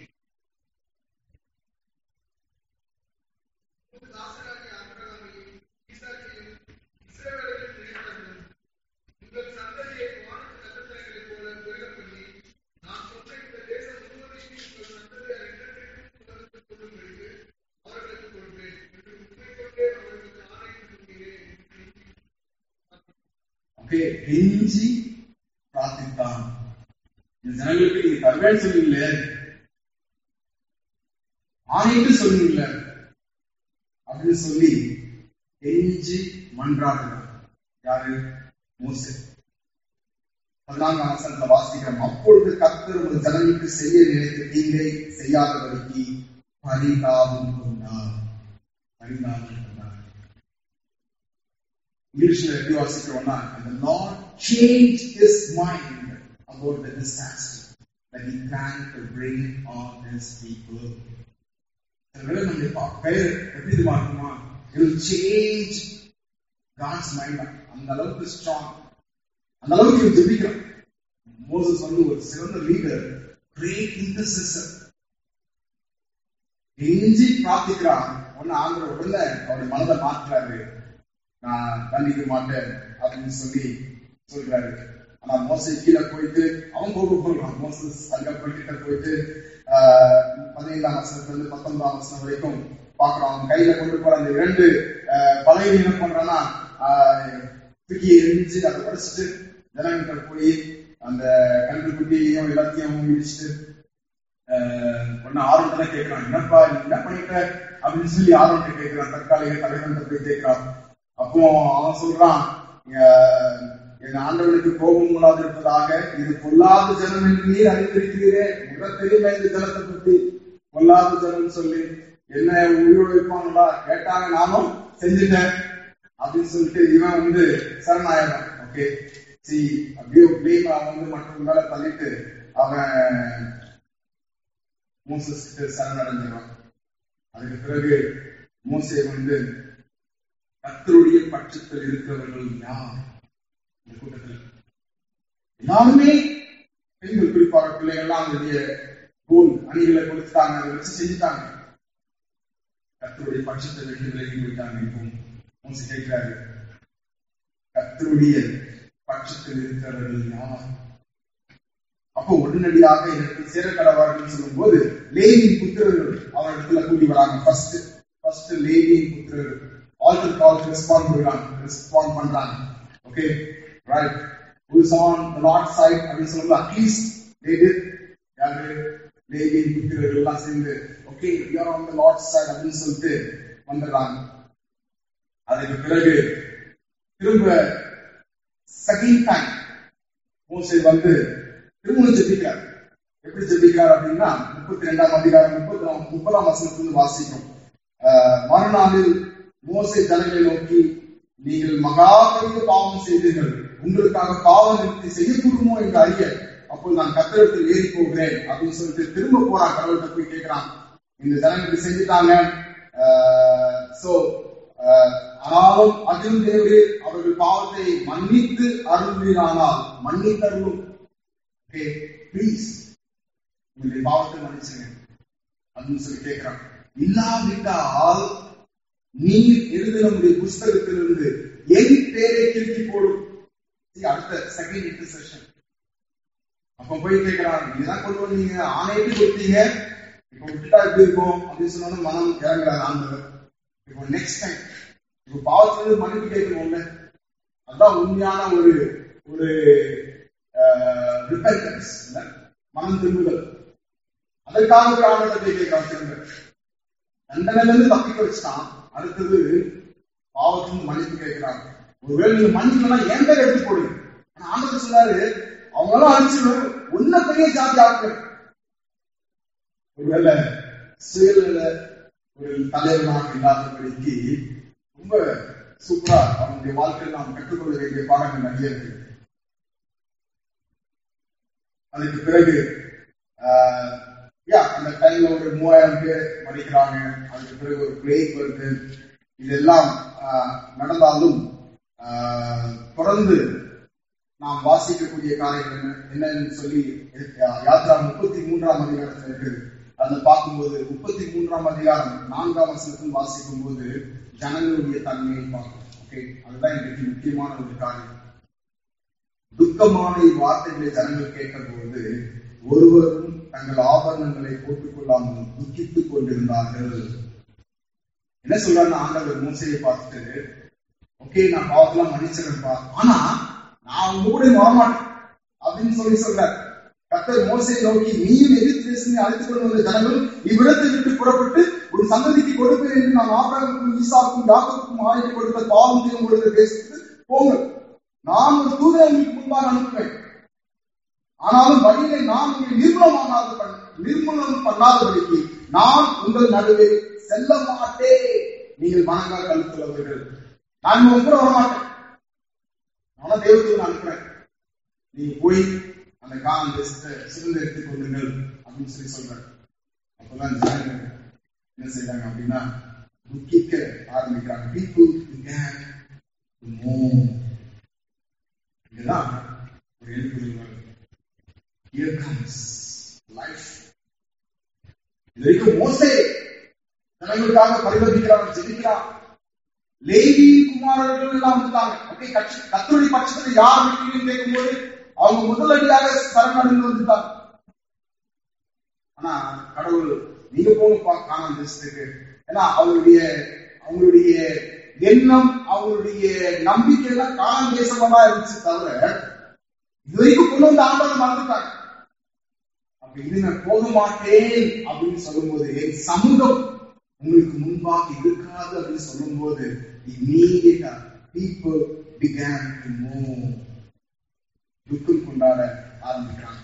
கெஞ்சி பிரார்த்தித்தான். இந்த ஜனங்களுக்கு நீங்க தருவேன்னு சொன்னீங்களே, ஆணைட்டு சொன்னீங்களே அப்படின்னு சொல்லி கெஞ்சி மன்றாடுறார். யாரு? மோசே. பதினான்காம் வசனத்துல வாசிக்கிறோம், அப்பொழுது கர்த்தர் ஒரு ஜனங்களுக்கு செய்ய நினைத்து தீங்கை செய்யாதபடிக்கு பரிதாபம் கொண்டார். பரிதாபம் கொண்டார். இங்கிலீஷ்ல எப்படி வாசிக்கிறோம்னா, and the Lord changed his mind about the disaster that he planned to bring on his people. அதனால நம்ம பெயர் எப்படி இருக்குமா, it will change God's mind. அந்த அளவுக்கு ஸ்ட்ராங், அந்த அளவுக்கு ஜெபிக்கிறான். மோசஸ் வந்து ஒரு சிறந்த லீடர், கிரேட் இன்டர்செசர். கெஞ்சி பிரார்த்திக்கிறான். ஒன்னு ஆங்கிற உடனே அவருடைய மனதை மாற்றுறாரு. நான் தண்டிக்க மாட்டேன் அப்படின்னு சொல்லி சொல்றாரு. ஆனா மோசை கீழே போயிட்டு அவன் கோபம் கொள்றான். மோசஸ் தங்கப்பட்ட போயிட்டு ஆஹ் பதினைந்தாம் வருஷத்துல இருந்து பத்தொன்பதாம் வருஷம் வரைக்கும் பாக்குறான். அவன் கையில கொண்டு போற அந்த இரண்டு பலையை என்ன பண்றான்னா தூக்கியை எரிஞ்சு அதை படிச்சுட்டு ஜனங்கிட்ட போய் அந்த கண்டுக்குட்டியையும் எல்லாத்தையும் இடிச்சுட்டு ஒன்னு ஆர்வம் கேட்கிறான், என்னப்பா நீ என்ன பண்ணிட்ட அப்படின்னு சொல்லி ஆர்வம் கேட்கிறான். தற்காலிக தலைவன் போய் கேட்கிறான். அப்போ அவன் சொல்றான், என் ஆண்டவனுக்கு கோபம் மூலாது இருப்பதாக, இது பொல்லாத ஜனம் என்று நீர் அறிந்திருக்கிறீரே. மிக தெரியுமா இந்த ஜனத்தை பத்தி? பொல்லாத ஜனம் சொல்லி என்ன உயிரோடு வைப்பாங்களா? கேட்டாங்க, நானும் செஞ்சுட்டேன் அப்படின்னு சொல்லிட்டு இவன் வந்து சரணாயிரம். ஓகே, சி அப்படியே பிளேம் அவன் வந்து மற்றவங்க மேல தள்ளிட்டு அவன் மோசஸ் கிட்ட சரணடைஞ்சிருவான். அதுக்கு பிறகு மோசே வந்து கர்த்தருடைய பட்சத்தில் இருக்கிறவர்கள் யார்? இந்த கூட்டத்தில் எல்லாருமே பெண்கள், குறிப்பாக பிள்ளைகள்லாம் அவங்களுடைய கோல் அணிகளை கொடுத்துட்டாங்க, அதை வச்சு செஞ்சுட்டாங்க. கர்த்தருடைய பட்சத்தை விட்டு விலகி போயிட்டாங்க. இப்போ மோசே கேட்கிறாரு, கர்த்தருடைய பட்சத்தில் இருக்கிறவர்கள் யார்? அப்போ உடனடியாக எனக்கு சேர கடவார்கள் சொல்லும் போது லேவியின் புத்திரர்கள் அவரிடத்துல கூடி வராங்க. ஃபர்ஸ்ட் ஃபர்ஸ்ட் லேவியின் புத்திரர்கள் ஆல்டர் கால் ரெஸ்பாண்ட் பண்றாங்க ரெஸ்பாண்ட் பண்றாங்க okay right. who is on the Lord side அப்படின்னு சொல்லும்போது அட்லீஸ்ட் they did. யாரு? லேவியின் புத்திரர்கள் எல்லாம் சேர்ந்து okay we are on the Lord side அப்படின்னு சொல்லிட்டு வந்துடுறாங்க. அதுக்கு பிறகு திரும்ப செகண்ட் டைம் மோசே வந்து திரும்ப ஜெபிக்கிறார். எப்படி ஜெபிக்கிறார் அப்படின்னா முப்பத்தி ரெண்டாம் அதிகாரம் முப்பத்தி முப்பதாம் வசனத்திலிருந்து வாசிக்கும். மறுநாளில் மோசே ஜனங்களை நோக்கி, நீங்கள் மகா பெரிய பாவம் செய்தீர்கள், உங்களுக்காக பாவ நிறுத்தி செய்யக்கூடுமோ என்று அறிய அப்போது நான் கர்த்தரிடத்தில் ஏறி போகிறேன் அப்படின்னு சொல்லிட்டு திரும்ப போறான். கடவுள்கிட்ட போய் கேட்கிறான், இந்த ஜனங்களுக்கு செஞ்சுட்டாங்க, சோ ஆனாலும் அதிலும் தேவரே அவர்கள் பாவத்தை மன்னித்து அருள்வீரானால் மன்னித்தருளும், பிளீஸ் உங்களுடைய பாவத்தை மன்னிச்சுங்க அப்படின்னு சொல்லி கேட்கிறான். இல்லாவிட்டால் நீர் எழுத நம்முடைய புஸ்தகத்திலிருந்து என் பேரை கிறுக்கி போடும். அடுத்த செகண்ட் இன்டர்செஷன். அப்ப போய் கேட்கிறான், இதுதான் கொண்டு வந்தீங்க, ஆணையிட்டு கொடுத்தீங்க, இப்ப விட்டுட்டா எப்படி இருக்கும் அப்படின்னு சொன்னாலும் மனம் இறங்குறாரு ஆண்டவர். இப்போ நெக்ஸ்ட் டைம் இப்ப பாவத்திலிருந்து மன்னிப்பு கேட்கணும்ல, அதுதான் உண்மையான ஒரு ஒரு ரிப்பெண்டன்ஸ், மனம் திரும்புதல். அதற்காக ஒரு ஆண்டவத்தை கேட்கிறான். திரும்ப தண்டனையில இருந்து தப்பிக்க வச்சுட்டான். அடுத்தது பாவத்திலிருந்து மன்னிப்பு கேட்கிறாங்க. ஒருவேளை நீங்க மன்னிக்கணும்னா என் பேர் எடுத்து போடுங்க. ஆனா ஆண்டவர் சொன்னாரு, அவங்களாம் அனுப்பிச்சு ஒன்ன பெரிய ஜாதி ஆக்கு. ஒருவேளை சுயல ஒரு தலைவனாக இல்லாதபடிக்கு ரொம்ப சூப்பரா அவனுடைய வாழ்க்கையில் நாம் கற்றுக்கொள்ள வேண்டிய பாடங்கள் நிறைய இருக்கு. அதுக்கு பிறகு அந்த டைம்ல ஒரு மூவாயிரம் பேர் மடிக்கிறாங்க. அதுக்கு பிறகு ஒரு பிளேக் வருது. இதெல்லாம் நடந்தாலும் தொடர்ந்து நாம் வாசிக்கக்கூடிய காரியங்கள் என்னன்னு சொல்லி யாத்ரா முப்பத்தி மூன்றாம் அதிகாரத்தில் இருக்கு. அதை பார்க்கும்போது முப்பத்தி மூன்றாம் அதிகாரம் நான்காம் வசனத்தில் வாசிக்கும் போது ஜனங்களுடைய தன்மையை பார்க்கும். ஓகே, அதுதான் இன்றைக்கு முக்கியமான ஒரு காரியம். துக்கமான வார்த்தைகளை ஜனங்கள் கேட்டபோது ஒருவரும் தங்கள் ஆபரணங்களை போட்டுக் கொள்ளாமல் துக்கித்துக் கொண்டிருந்தார்கள். என்ன சொல்றாங்க ஆண்டவர் மோசையை பார்த்துட்டு, ஓகே நான் பாவத்தெல்லாம் மன்னிச்சிருப்பா, ஆனா நான் உங்க கூட வரமாட்டேன் அப்படின்னு சொல்லி சொல்றாரு. கர்த்தர் மோசையை நோக்கி, நீயும் எதிர்த்து பேசி அழைத்துக் கொண்டு வந்த ஜனங்கள் இவ்விடத்தை விட்டு புறப்பட்டு ஒரு சந்ததிக்கு கொடுப்பேன் என்று நான் ஆபிரகாமுக்கும் ஈசாக்கும் யாக்கோபுக்கும் ஆயிட்டு கொடுத்த பாவம் செய்யும் பொழுது பேசிட்டு போங்கள், நான் ஒரு தூதரை உங்களுக்கு முன்பாக அனுப்புவேன். ஆனாலும் வழியை நான் உங்களை நிர்மூலமானாத நிர்மூலம் பண்ணாதபடிக்கு நான் உங்கள் நடுவே செல்ல மாட்டேன். நீங்கள் மனங்கா கழுத்துள்ளவர்கள், நான் உங்க கூட வரமாட்டேன். ஆனா தேவத்துக்கு அனுப்புறேன், நீங்க போய் அந்த காலம் சிறந்த எடுத்துக் கொள்ளுங்கள் அப்படின்னு சொல்லி சொல்றாரு. அப்பதான் ஜனங்கள் என்ன செய்யறாங்க அப்படின்னா துக்கிக்க ஆரம்பிக்கிறாங்க. People began to mourn. இதுதான் ஒரு எழுப்புதல். Here comes life. இது வரைக்கும் மோசே ஜனங்களுக்காக பரிவர்த்திக்கிறாங்க, ஜெபிக்கிறான். லேவி குமாரர்கள் எல்லாம் வந்துட்டாங்க. ஓகே, கர்த்தருடைய பட்சத்தில் யார் வீட்டிலும் கேட்கும்போது அவங்க முதலடியாக சரணடைந்து வந்துட்டாங்க. ஆனா கடவுள் நீங்க போகப்பா காணாம தேசத்துக்கு, ஏன்னா அவங்களுடைய அவங்களுடைய எண்ணம், அவங்களுடைய நம்பிக்கை எல்லாம் காலம் தேசமா இருந்துச்சு தவிர இதுவரைக்கும் கொண்டு வந்து ஆண்டவர் மறந்துட்டாங்க. அப்ப இது நான் போக மாட்டேன் அப்படின்னு சொல்லும் போது, என் சமூகம் உங்களுக்கு முன்பாக இருக்காது அப்படின்னு சொல்லும் போது immediately people began to move. துக்கம் கொண்டாட ஆரம்பிக்கிறாங்க.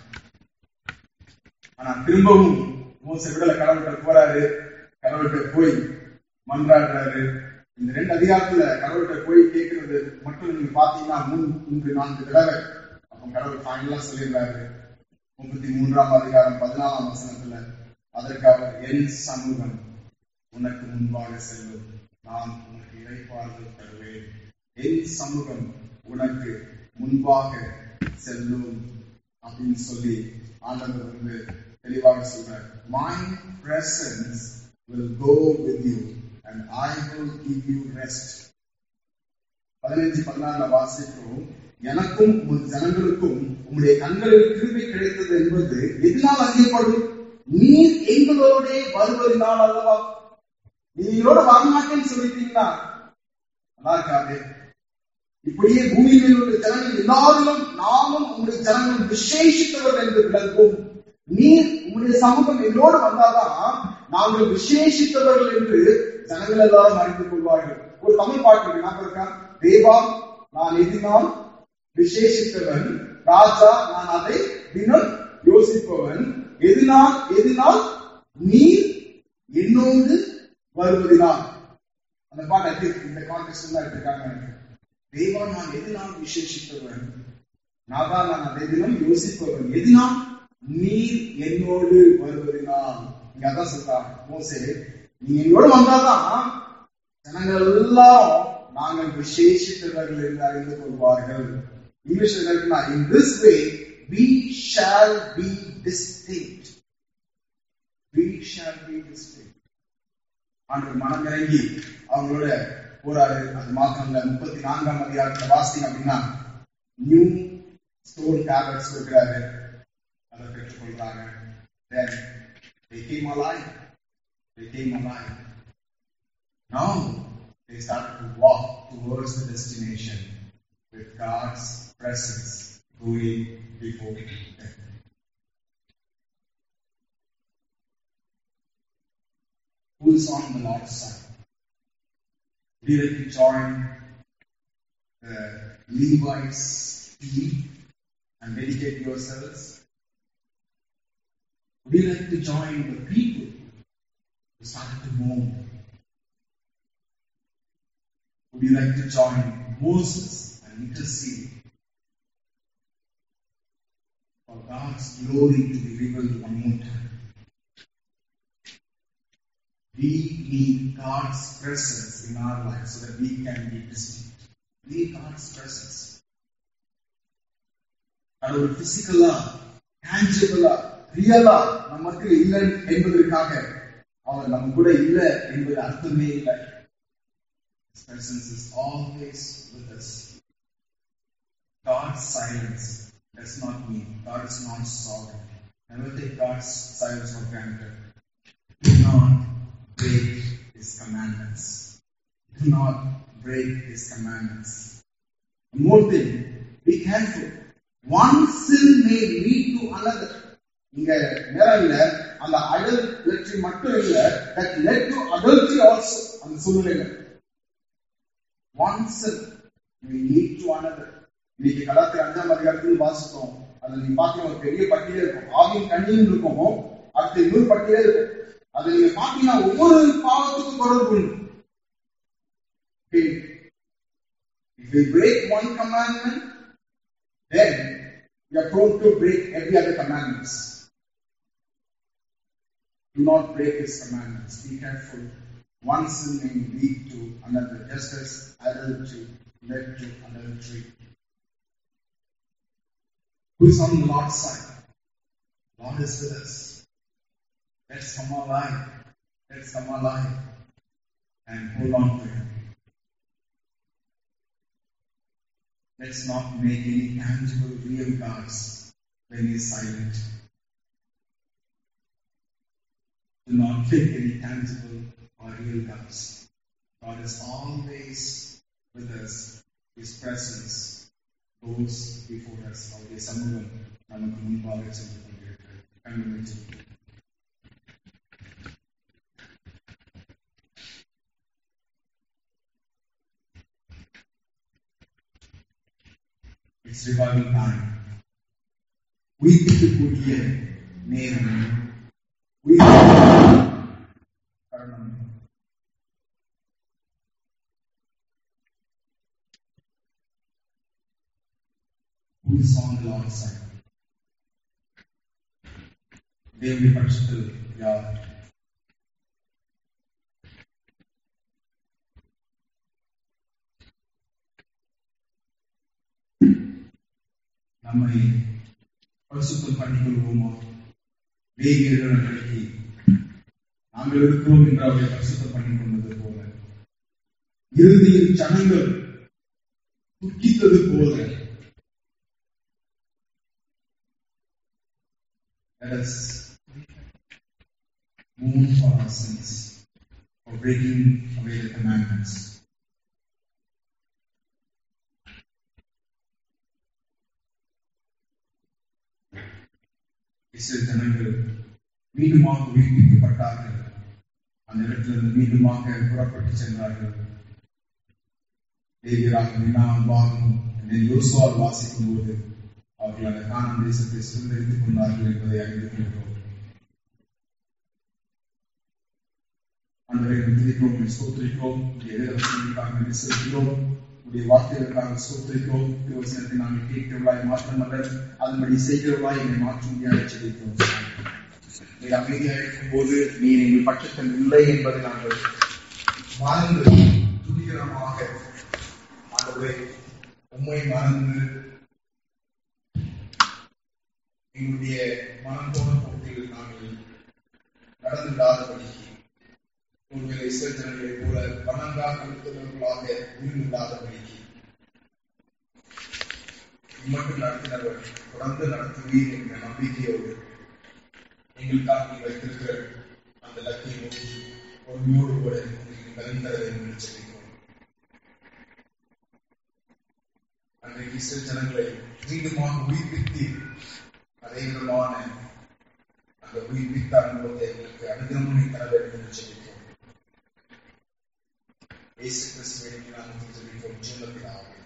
ஆனா திரும்பவும் மோசே விடல, கடவுள்கிட்ட போறாரு. கடவுள்கிட்ட போய் மன்றாடுறாரு. இந்த ரெண்டு அதிகாரத்துல கடவுள்கிட்ட போய் கேட்கறது மட்டும் நீங்க பாத்தீங்கன்னா மூணு மூன்று நான்கு தடவை. அப்ப கடவுள் ஃபைனலா சொல்லிடுறாரு முப்பத்தி மூன்றாம் அதிகாரம் பதினாலாம் வசனத்துல, அதற்காக என் சமூகம் உனக்கு முன்பாக செல்லும், நான் உனக்கு இளைப்பாறுதல் தருவேன். என் சமூகம் உனக்கு முன்பாக செல்லும் அப்படின்னு சொல்லி ஆண்டவர் வந்து தெளிவாக சொல்றார். My presence will go with you and I will give you rest. பதினைஞ்சு பதினாறுல வாசிக்கிறோம், எனக்கும் உன் ஜனங்களுக்கும் உங்களுடைய கண்களில் கிருபை கிடைத்தது என்பது எதனால் அறியப்படும்? நீர் எங்களோட வருவதனால் அல்லவா. நீங்களோட வரமாட்டேன்னு சொல்லிட்டீங்கன்னா நல்லா இருக்காது. இப்படியே பூமியில் உள்ள ஜனங்கள் எல்லாரிலும் நாமும் உங்களுடைய ஜனங்களும் விசேஷித்தவர் என்று விளங்கும். நீர் உங்களுடைய சமூகம் என்னோடு வந்தாதான் நாங்கள் விசேஷித்தவர்கள் என்று ஜனங்கள் எல்லாரும் அறிந்து கொள்வார்கள். ஒரு தமிழ் பாட்டு ஞாபகம் இருக்கா? தேவா நான் எதினால் விசேஷித்தவன், ராஜா நான் அதை தினம் யோசிப்பவன், எதினால் எதினால் நீர் என்னோடு வருவதினால். அந்த பாட்டு இந்த கான்டெக்ஸ்ட் தான் எடுத்திருக்காங்க. தேவா நான் எதினால் விசேஷித்தவன், நாதா நான் அதை தினம் யோசிப்பவன், எதினால் நீர் என்னோடு வருவதினால். இங்க அதான் சொல்றாங்க மோசே, நீ என்னோடு வந்தாதான் ஜனங்கள் எல்லாரும் நாங்கள் விசேஷித்தவர்கள் என்று அறிந்து கொள்வார்கள். இங்கிலீஷ்ல இருக்குன்னா, in this way we shall be distinct. We shall be distinct. ஆண்டவர் மனம் இறங்கி அவங்களோட போராடு. அது மாத்திரம் இல்ல, முப்பத்தி நான்காம் அதிகாரத்துல வாசிங்க அப்படின்னா நியூ ஸ்டோன் டேப்லெட்ஸ் கொடுக்கிறாரு, அதை பெற்றுக்கொள்றாங்க. Then they came alive. They came alive. Now they started to walk towards the destination with God's presence going before them. Who is on the Lord's side? Would you like to join the Levites team and dedicate yourselves? Would you like to join the people who started to move? Would you like to join Moses and intercede for God's glory to be revealed one more time? We need God's presence in our lives so that we can be distinct. We need God's presence. அது ஒரு பிசிக்கலா, டான்ஜிபிளா, ரியலா நமக்கு இல்லை என்பதற்காக அவர் நம்ம கூட இல்லை என்பது அர்த்தமே இல்லை. His presence is always with us. God's silence does not mean God is not sovereign. Never take God's silence for granted. Do not break His commandments. Do not break His commandments. One more thing, be careful. One sin may lead to another. இங்க நேரல்ல அந்த adultery மட்டும் இல்ல, that led to adultery also. அந்த சூழ்நிலையில one sin may lead to another. இன்னைக்கு கலாத்திர அஞ்சாம் அதிகாரத்தில் வாசித்தோம். அதுல நீங்க பாத்தீங்கன்னா ஒரு பெரிய பட்டியலே இருக்கும். ஆவின் கண்ணியும் இருக்கும், அடுத்த இன்னொரு பட்டியலே இருக்கும். அதை நீங்க பாத்தீங்கன்னா ஒவ்வொரு பாவத்துக்கும் தொடர்பு உண்டு. If we break one commandment, then we are prone to break every other commandments. Do not break His commandments. Be careful. One sin may lead to another, just as adultery led to adultery. Who is on the Lord's side? Lord is with us. Let's come alive. Let's come alive and hold on to Him. Let's not make any tangible, real gods when He is silent. Do not make any tangible or real gods God is always with us. His presence goes before us. அவருடைய சமூகம் நமக்கு முன்பாக சென்று கொண்டிருக்கிறது. கண்களை மூடி It's revival time. உயிர்ப்பிக்கக்கூடிய நேரம். உயிர்ப்பிக்கக்கூடிய தருணம். Who is on the Lord's side? தேவனுடைய பட்சத்தில் யார்? நம்மை பரிசுத்தம் பண்ணிக் கொள்வோமா? வேகியர்கள் அன்றைக்கு நாங்கள் இருக்கிறோம் என்று அவரை பரிசுத்தம் பண்ணிக் கொண்டது போல, இறுதியில் ஜனங்கள் துக்கித்தது போல, let us mourn for our sins, for breaking away the commandments. இஸ்ரவேல் ஜனங்கள் மீண்டுமாக உயிர்ப்பிக்கப்பட்டார்கள். அந்த இடத்திலிருந்து மீண்டுமாக புறப்பட்டு சென்றார்கள். லேவியராகவும் இனாமாகவும் யோசுவாவை வாசிக்கும் போது அவர்கள் அந்த கானான் தேசத்தை சுதந்திரித்துக் கொண்டார்கள் என்பதை அறிந்து கொள்கிறோம். ஆண்டவரை துதிக்கிறோம், ஸ்தோத்திரிக்கிறோம், வேதவசனங்களுக்காக நன்றி செலுத்துகிறோம், உடைய வார்த்தைகளுக்காக ஸ்தோத்திரிக்கிறோம். திருவசனத்தை நாங்கள் கேட்கிறவர்களாய் மாற்றமல்ல, அதன்படி செய்கிறவர்களாய் என்னை மாற்றும்படியாக செலுத்துகிறோம். நீர் அமைதியாக இருக்கும் போது நீர் எங்கள் பட்சத்தில் இல்லை என்பதை நாங்கள் மறந்து துணிகரமாக ஆண்டவரே உம்மை மறந்து எங்களுடைய மனம் போன போக்கில் நாங்கள் நடந்து விடாதபடிக்கு ஒருவேளை இஸ்ரவேல் ஜனங்களைப் போல வணங்கா நிறுத்துவர்களாக இருந்தில்லாதபடிக்கு இம்மட்டும் நடத்தினவர் தொடர்ந்து நடத்துவீர் என்ற நம்பிக்கையோடு எங்களுக்காக நீ வைத்திருக்கிற அந்த லக்கை நோக்கி பொறுமையோடு கூட உங்களுக்கு கலந்து தர வேண்டும் என்று சொல்லிக்கிறோம். அன்றைக்கு இஸ்ரவேல் ஜனங்களை மீண்டுமாக உயிர்ப்பித்தீர். அதே விதமான அந்த உயிர்ப்பித்த அனுபவத்தை எங்களுக்கு அனுதினமும் நீ தர வேண்டும் என்று சொல்லிக்கிறோம். இயேசு கிறிஸ்துவின் நாமத்தில் ஜெபிக்கிறோம், ஜீவனுள்ள பிதாவே.